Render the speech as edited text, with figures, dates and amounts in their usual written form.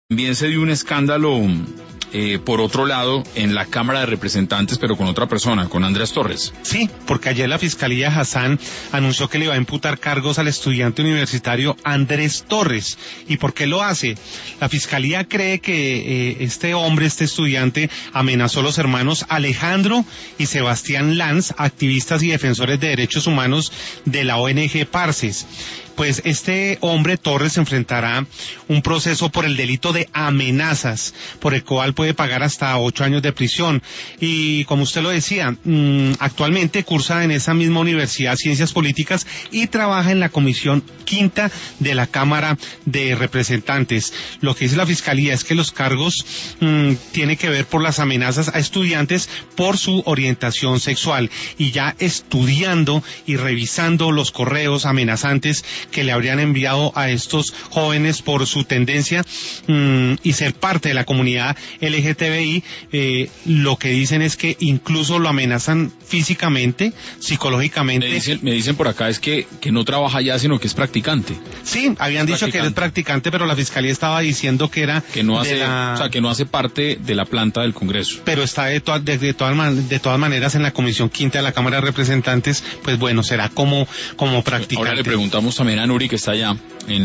También se dio un escándalo, por otro lado, en la Cámara de Representantes, pero con otra persona, con Andrés Torres. Sí, porque ayer la Fiscalía Hassan anunció que le va a imputar cargos al estudiante universitario Andrés Torres. ¿Y por qué lo hace? La Fiscalía cree que este estudiante, amenazó a los hermanos Alejandro y Sebastián Lanz, activistas y defensores de derechos humanos de la ONG Parces. Pues este hombre, Torres, enfrentará un proceso por el delito de amenazas, por el cual puede pagar hasta 8 años de prisión. Y como usted lo decía, actualmente cursa en esa misma universidad Ciencias Políticas y trabaja en la Comisión Quinta de la Cámara de Representantes. Lo que dice la Fiscalía es que los cargos tienen que ver por las amenazas a estudiantes por su orientación sexual. Y ya estudiando y revisando los correos amenazantes que le habrían enviado a estos jóvenes por su tendencia y ser parte de la comunidad LGTBI, lo que dicen es que incluso lo amenazan físicamente, psicológicamente. Me dicen por acá es que no trabaja allá, sino que es practicante. Sí, habían dicho que es practicante, pero la Fiscalía estaba diciendo que era que no hace, o sea, que no hace parte de la planta del Congreso. Pero está de todas maneras en la Comisión Quinta de la Cámara de Representantes, pues bueno, será como practicante. Ahora le preguntamos también a Nuri, que está allá en